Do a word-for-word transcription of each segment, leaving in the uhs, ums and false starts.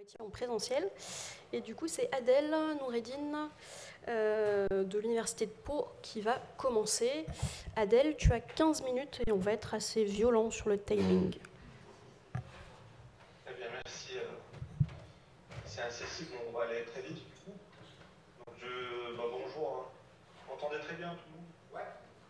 Moitié en présentiel. Et du coup, c'est Adèle Noureddine euh, de l'Université de Pau qui va commencer. Adèle, tu as quinze minutes et on va être assez violent sur le timing. Très bien, merci. C'est accessible, on va aller très vite du coup. Donc je... Bah, bonjour. Hein. Vous m'entendez très bien tout le monde? Ouais.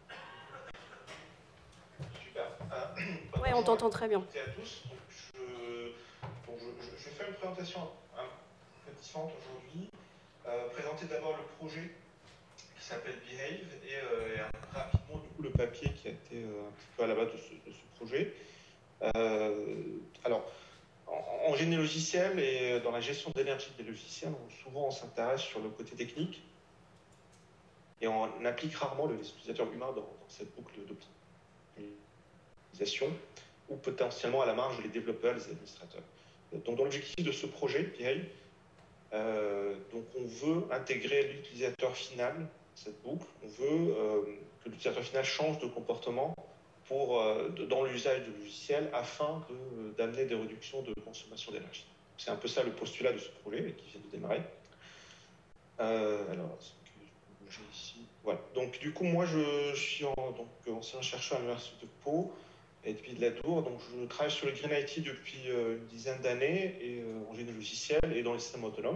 Super. Euh, bah, ouais, on t'entend très bien. Bonjour à tous. Donc, je... Donc, je, je, je vais faire une présentation un peu différente aujourd'hui. Euh, présenter d'abord le projet qui s'appelle Behave et, euh, et rapidement du coup le papier qui a été euh, un petit peu à la base de ce, de ce projet. Euh, alors, en, en génie logiciel et dans la gestion d'énergie des logiciels, on, souvent on s'intéresse sur le côté technique et on applique rarement les utilisateurs humains dans, dans cette boucle d'optimisation ou potentiellement à la marge les développeurs, les administrateurs. Donc, dans l'objectif de ce projet, Pierre, euh, donc on veut intégrer l'utilisateur final, cette boucle, on veut euh, que l'utilisateur final change de comportement pour, euh, de, dans l'usage du logiciel afin de, d'amener des réductions de consommation d'énergie. C'est un peu ça le postulat de ce projet qui vient de démarrer. Euh, alors, est-ce que je peux bouger ici? Voilà. Donc, du coup, moi, je, je suis en, donc, ancien chercheur à l'Université de Pau et depuis de la Tour. Donc, je travaille sur le Green I T depuis euh, une dizaine d'années et euh, en génie logiciel et dans les systèmes autonomes.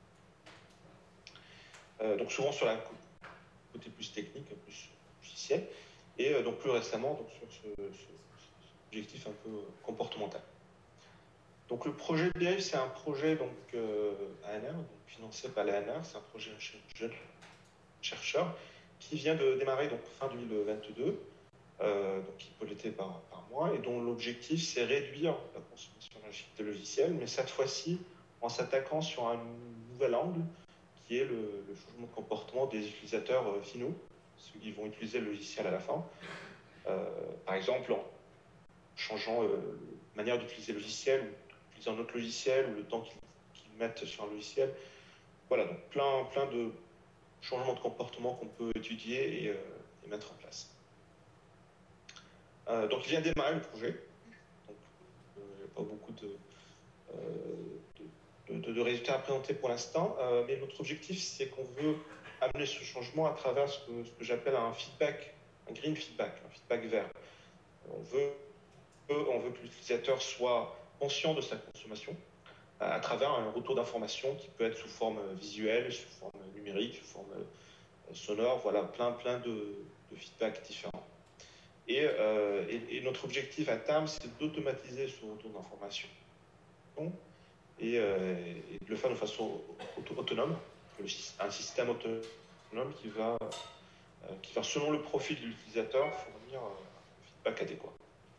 Euh, donc, souvent sur la côté plus technique, plus logiciel, et euh, donc plus récemment donc, sur ce, ce, ce objectif un peu comportemental. Donc le projet Behave, c'est un projet donc, euh, A N R, donc, financé par l'A N R, c'est un projet jeune chercheur qui vient de démarrer donc, fin deux mille vingt-deux, euh, donc, qui est piloté par, par moi, et dont l'objectif c'est réduire la consommation énergétique des logiciels, mais cette fois-ci en s'attaquant sur un nouvel angle qui est le, le changement de comportement des utilisateurs euh, finaux, ceux qui vont utiliser le logiciel à la fin. Euh, par exemple, en changeant euh, la manière d'utiliser le logiciel, ou d'utiliser un autre logiciel, ou le temps qu'ils, qu'ils mettent sur un logiciel. Voilà, donc plein, plein de changements de comportement qu'on peut étudier et, euh, et mettre en place. Euh, donc il vient de démarrer le projet. Donc il n'y a pas beaucoup de, euh, de, de, de résultats à présenter pour l'instant, euh, mais notre objectif c'est qu'on veut amener ce changement à travers ce que, ce que j'appelle un feedback, un green feedback, un feedback vert. On veut, on veut que l'utilisateur soit conscient de sa consommation à, à travers un retour d'information qui peut être sous forme visuelle, sous forme numérique, sous forme euh, sonore, voilà, plein, plein de, de feedbacks différents. Et, euh, et, et notre objectif à terme, c'est d'automatiser ce retour d'information et, euh, et de le faire de façon auto autonome, un système autonome qui va, euh, qui va selon le profil de l'utilisateur, fournir un feedback adéquat.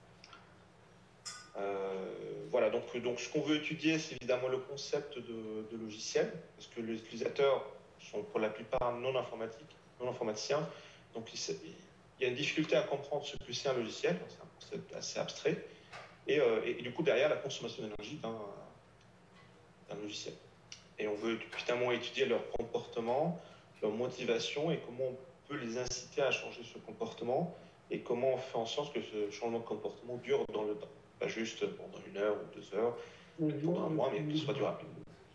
Euh, voilà, donc, donc ce qu'on veut étudier, c'est évidemment le concept de, de logiciel, parce que les utilisateurs sont pour la plupart non informatiques, non informaticiens, donc il, il y a une difficulté à comprendre ce que c'est un logiciel, c'est un concept assez abstrait, et, euh, et, et du coup derrière la consommation d'énergie d'un, d'un logiciel. Et on veut évidemment étudier leur comportement, leur motivation et comment on peut les inciter à changer ce comportement et comment on fait en sorte que ce changement de comportement dure dans le temps. Pas juste pendant une heure ou deux heures, pendant un mois, mais qu'il soit durable.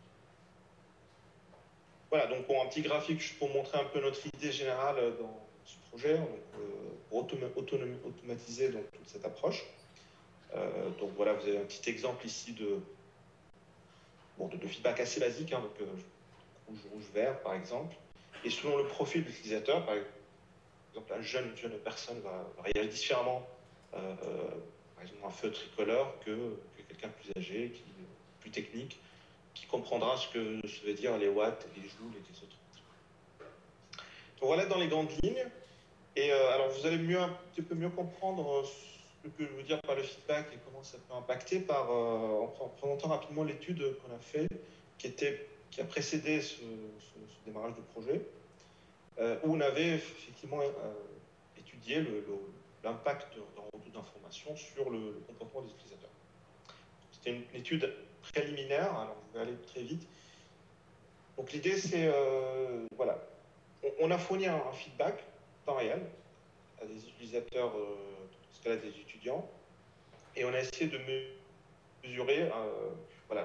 Voilà, donc bon, un petit graphique juste pour montrer un peu notre idée générale dans ce projet, donc, euh, pour autom automatiser donc, toute cette approche. Euh, donc voilà, vous avez un petit exemple ici de, bon, de, de feedback assez basique, hein, donc euh, rouge, rouge, vert par exemple. Et selon le profil de l'utilisateur, par exemple, un jeune, une jeune personne va, va réagir différemment, euh, par exemple, un feu tricolore que, que quelqu'un plus âgé, qui, plus technique, qui comprendra ce que se veut dire les watts, les joules et les autres. Donc voilà dans les grandes lignes. Et euh, alors vous allez mieux, un petit peu mieux comprendre ce que je veux dire par le feedback et comment ça peut impacter par, euh, en présentant rapidement l'étude qu'on a fait, qui, était, qui a précédé ce, ce, ce démarrage de projet, euh, où on avait effectivement euh, étudié l'impact d'un retour d'information sur le, le comportement des utilisateurs. C'était une, une étude préliminaire, alors je vais aller très vite. Donc l'idée c'est, euh, voilà, on, on a fourni un, un feedback temps réel à des utilisateurs, euh, dans ce cas-là des étudiants, et on a essayé de mesurer, euh, voilà,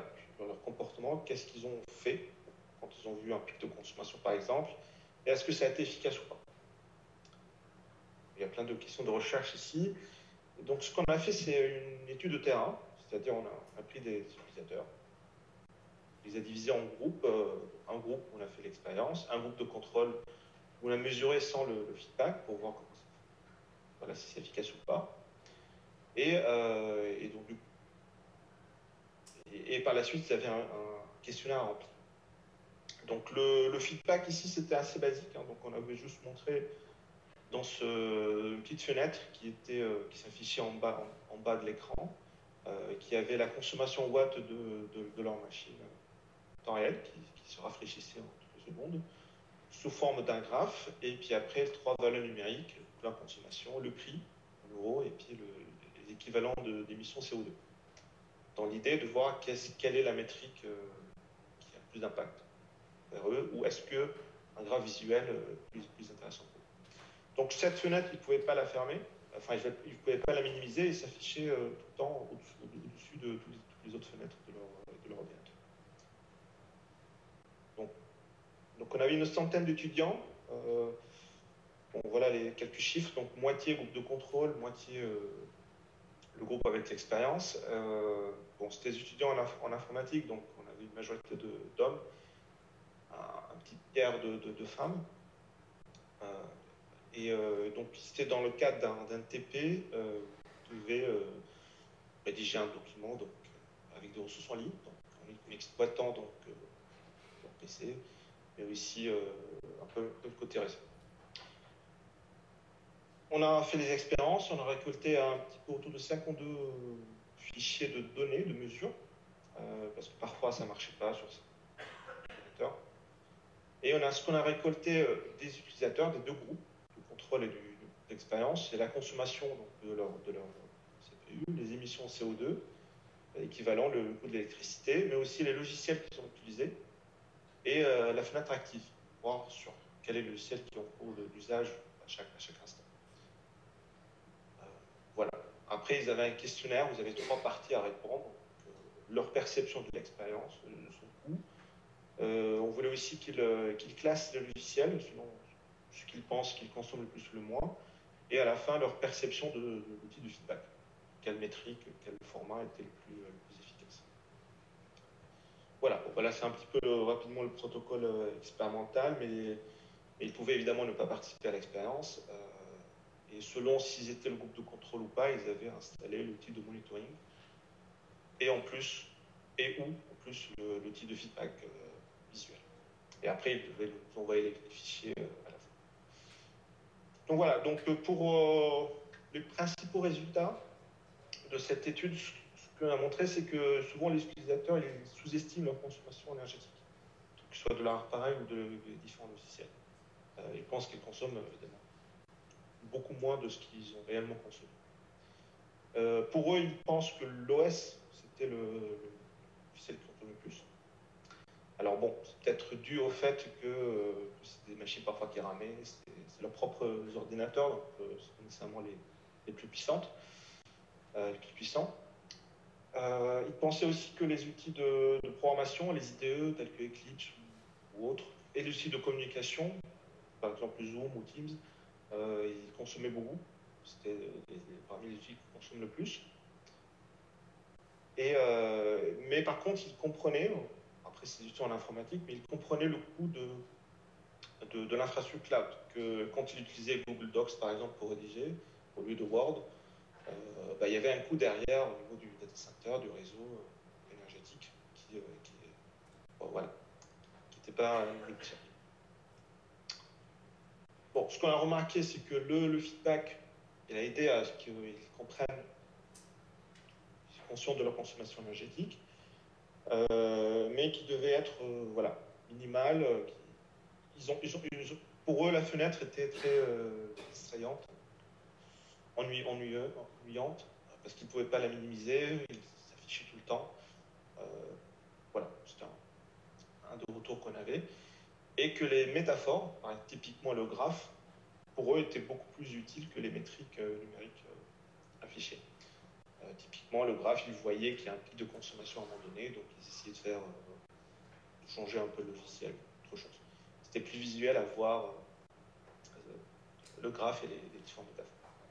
sur leur comportement, qu'est-ce qu'ils ont fait quand ils ont vu un pic de consommation par exemple, et est-ce que ça a été efficace ou pas. Il y a plein de questions de recherche ici. Et donc ce qu'on a fait, c'est une étude de terrain, c'est-à-dire on a, on a pris des utilisateurs, on les a divisés en groupes, euh, un groupe où on a fait l'expérience, un groupe de contrôle où on a mesuré sans le, le feedback pour voir comment ça, voilà, si c'est efficace ou pas. Et, euh, et donc du coup, et, et par la suite, il y avait un, un questionnaire à remplir. Donc le, le feedback ici, c'était assez basique, hein, donc on avait juste montré dans ce, une petite fenêtre qui, était, euh, qui s'affichait en bas, en, en bas de l'écran, euh, qui avait la consommation watt de, de, de leur machine en temps réel, qui, qui se rafraîchissait en quelques secondes, sous forme d'un graphe, et puis après trois valeurs numériques, la consommation, le prix en euros, et puis le, les équivalents d'émissions C O deux. Dans l'idée de voir quelle est la métrique euh, qui a plus d'impact vers eux, ou est-ce qu'un graphe visuel euh, plus, plus intéressant pour eux. Donc cette fenêtre, ils ne pouvaient pas la fermer, enfin ils ne pouvaient pas la minimiser et s'afficher euh, tout le temps au-dessus de toutes les, toutes les autres fenêtres de leur, de leur ordinateur. Donc, donc on avait une centaine d'étudiants. Euh, bon, voilà les quelques chiffres, donc moitié groupe de contrôle, moitié euh, le groupe avec l'expérience. Euh, bon, c'était des étudiants en, inf en informatique, donc on avait une majorité d'hommes, un, un petit tiers de, de, de femmes. Euh, Et euh, donc, c'était dans le cadre d'un T P, euh, vous devez euh, rédiger un document donc, avec des ressources en ligne, donc, en exploitant donc, euh, leur P C, mais aussi euh, un peu de côté réseau. On a fait des expériences, on a récolté un petit peu autour de cinquante-deux fichiers de données, de mesures, euh, parce que parfois ça ne marchait pas sur ces ordinateurs. Et on a ce qu'on a récolté euh, des utilisateurs, des deux groupes, du contrôle et du, d'expérience, c'est la consommation donc, de, leur, de leur C P U, les émissions C O deux, équivalent le coût de l'électricité, mais aussi les logiciels qui sont utilisés et euh, la fenêtre active, voir sur quel est le logiciel qui est en cours d'usage à chaque, à chaque instant. Euh, voilà. Après, ils avaient un questionnaire, vous avez trois parties à répondre. Donc, euh, leur perception de l'expérience, son coût. Euh, on voulait aussi qu'ils euh, qu'ils classent le logiciel selon ce qu'ils pensent qu'ils consomment le plus ou le moins. Et à la fin, leur perception de, de l'outil de feedback. Quelle métrique, quel format était le plus, le plus efficace. Voilà, bon, voilà c'est un petit peu le, rapidement le protocole euh, expérimental, mais, mais ils pouvaient évidemment ne pas participer à l'expérience. Euh, et selon s'ils étaient le groupe de contrôle ou pas, ils avaient installé l'outil de monitoring. Et en plus, et ou en plus l'outil de feedback euh, visuel. Et après, ils devaient nous envoyer les fichiers euh, à la fin. Donc voilà, donc pour euh, les principaux résultats de cette étude, ce qu'on a montré, c'est que souvent les utilisateurs ils sous-estiment leur consommation énergétique, que ce soit de leur appareil ou de, de différents logiciels. Euh, ils pensent qu'ils consomment évidemment beaucoup moins de ce qu'ils ont réellement consommé. Euh, pour eux, ils pensent que l'O S, c'était le, le logiciel qui consomme le plus. Alors bon, c'est peut-être dû au fait que, euh, que c'est des machines parfois qui ramaient, c'est leurs propres ordinateurs, donc euh, c'est nécessairement les, les plus puissantes, euh, les plus puissants. Euh, ils pensaient aussi que les outils de, de programmation, les I D E tels que Eclipse ou, ou autres, et les outils de communication, par exemple Zoom ou Teams, euh, ils consommaient beaucoup. C'était parmi les outils qui consomment le plus. Et, euh, mais par contre, ils comprenaient, après c'est des outils en informatique, mais ils comprenaient le coût de, de, de l'infrastructure cloud. Que quand ils utilisaient Google Docs, par exemple, pour rédiger, au lieu de Word, euh, bah, il y avait un coût derrière au niveau du data center, du réseau euh, énergétique, qui, euh, qui bon, voilà, qui n'était pas négociable. Bon, ce qu'on a remarqué, c'est que le, le feedback, il a aidé à ce qu'ils comprennent, qu'ils soient conscients de leur consommation énergétique, euh, mais qui devait être euh, voilà, minimal. Euh, ils ont, ils ont, ils ont, pour eux, la fenêtre était très euh, distrayante, ennui, ennuyeux, ennuyante, parce qu'ils ne pouvaient pas la minimiser, ils s'affichaient tout le temps. Euh, voilà, c'était un, un des retours qu'on avait. Et que les métaphores, typiquement le graphe, pour eux étaient beaucoup plus utiles que les métriques euh, numériques euh, affichées. Euh, typiquement, le graphe, il voyait qu'il y a un pic de consommation à un moment donné, donc ils essayaient de faire euh, de changer un peu le logiciel, autre chose. C'était plus visuel à voir euh, le graphe et les, les différentes métaphores.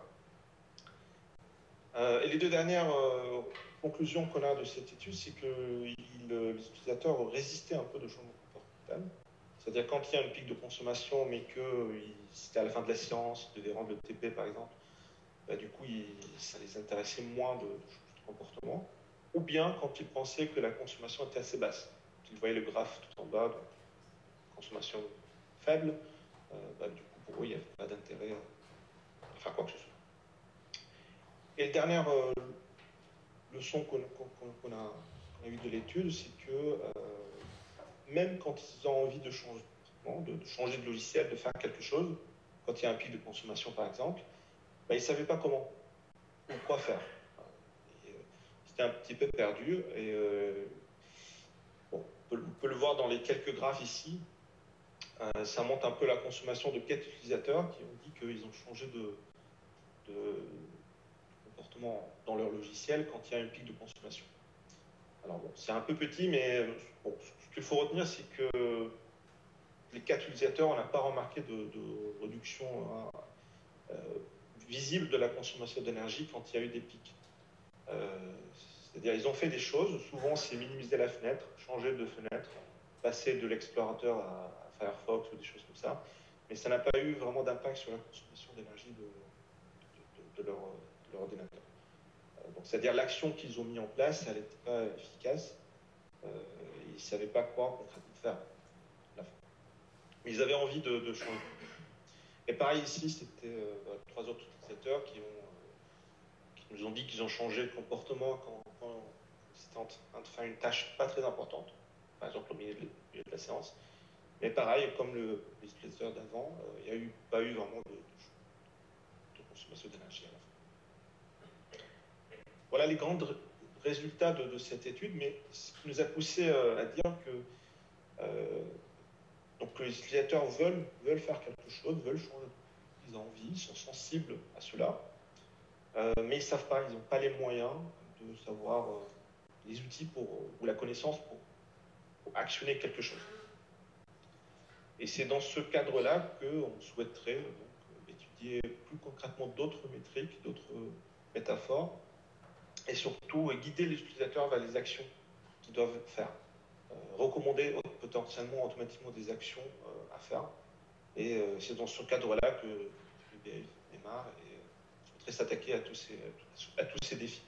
Euh, et les deux dernières euh, conclusions qu'on a de cette étude, c'est que il, les utilisateurs résistaient un peu de changement comportemental. C'est-à-dire quand il y a un pic de consommation, mais que c'était à la fin de la séance, de rendre le T P par exemple, bah, du coup, il, ça les intéressait moins de, de changer de comportement. Ou bien quand ils pensaient que la consommation était assez basse. Ils voyaient le graphe tout en bas, donc consommation faible, euh, bah, du coup, pour eux, il n'y avait pas d'intérêt à faire quoi que ce soit. Et la dernière euh, leçon qu'on qu qu a, qu a eue de l'étude, c'est que euh, même quand ils ont envie de changer, de, de changer de logiciel, de faire quelque chose, quand il y a un pic de consommation par exemple, bah, ils ne savaient pas comment ou quoi faire. Euh, C'était un petit peu perdu. Et euh, bon, on, peut, on peut le voir dans les quelques graphes ici. Euh, ça montre un peu la consommation de quelques utilisateurs qui ont dit qu'ils ont changé de, de comportement dans leur logiciel quand il y a un pic de consommation. Alors bon, c'est un peu petit, mais bon, ce qu'il faut retenir, c'est que les quatre utilisateurs, on n'a pas remarqué de, de réduction euh, visible de la consommation d'énergie quand il y a eu des pics. Euh, C'est-à-dire ils ont fait des choses, souvent c'est minimiser la fenêtre, changer de fenêtre, passer de l'explorateur à, à Firefox ou des choses comme ça, mais ça n'a pas eu vraiment d'impact sur la consommation d'énergie de, de, de, de, leur, de leur ordinateur. Donc, c'est-à-dire l'action qu'ils ont mis en place, elle n'était pas efficace. Euh, ils ne savaient pas quoi concrètement faire. Mais ils avaient envie de, de changer. Et pareil ici, c'était euh, trois autres utilisateurs qui, ont, euh, qui nous ont dit qu'ils ont changé de comportement quand, quand c'était en train de faire une tâche pas très importante, par exemple au milieu de, milieu de la séance. Mais pareil, comme le, les utilisateurs d'avant, euh, il n'y a eu, pas eu vraiment de, de, de consommation d'énergie à la fin. Voilà les grands résultats de, de cette étude, mais ce qui nous a poussé euh, à dire que euh, donc les utilisateurs veulent, veulent faire quelque chose, veulent changer, ils ont envie, ils sont sensibles à cela, euh, mais ils ne savent pas, ils n'ont pas les moyens de savoir euh, les outils pour, ou la connaissance pour, pour actionner quelque chose. Et c'est dans ce cadre-là qu'on souhaiterait donc, étudier plus concrètement d'autres métriques, d'autres métaphores, et surtout guider les utilisateurs vers les actions qu'ils doivent faire. Euh, recommander potentiellement automatiquement des actions euh, à faire. Et euh, c'est dans ce cadre-là que le B A démarre et euh, souhaiterait s'attaquer à, tous ces, à tous ces défis.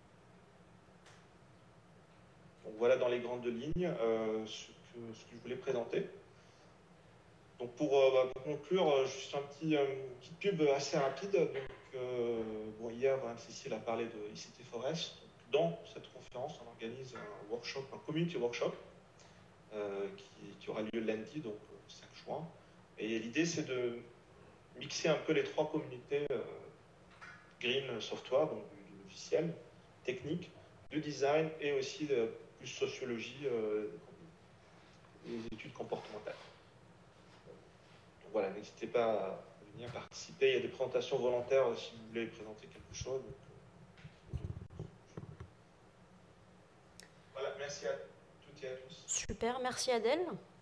Donc voilà dans les grandes lignes euh, ce, que, ce que je voulais présenter. Donc pour, euh, pour conclure, juste un petit, euh, une petite pub assez rapide. Donc, euh, bon, hier, Cécile a parlé de I C T Forest. Donc, dans cette conférence, on organise un workshop, un community workshop euh, qui, qui aura lieu lundi, donc le cinq juin. Et l'idée, c'est de mixer un peu les trois communautés euh, green software, donc du, du logiciel, technique, du design et aussi de plus sociologie, euh, des études comportementales. Donc voilà, n'hésitez pas à venir participer. Il y a des présentations volontaires si vous voulez présenter quelque chose. Donc, euh, voilà, merci à toutes et à tous. Super, merci Adèle.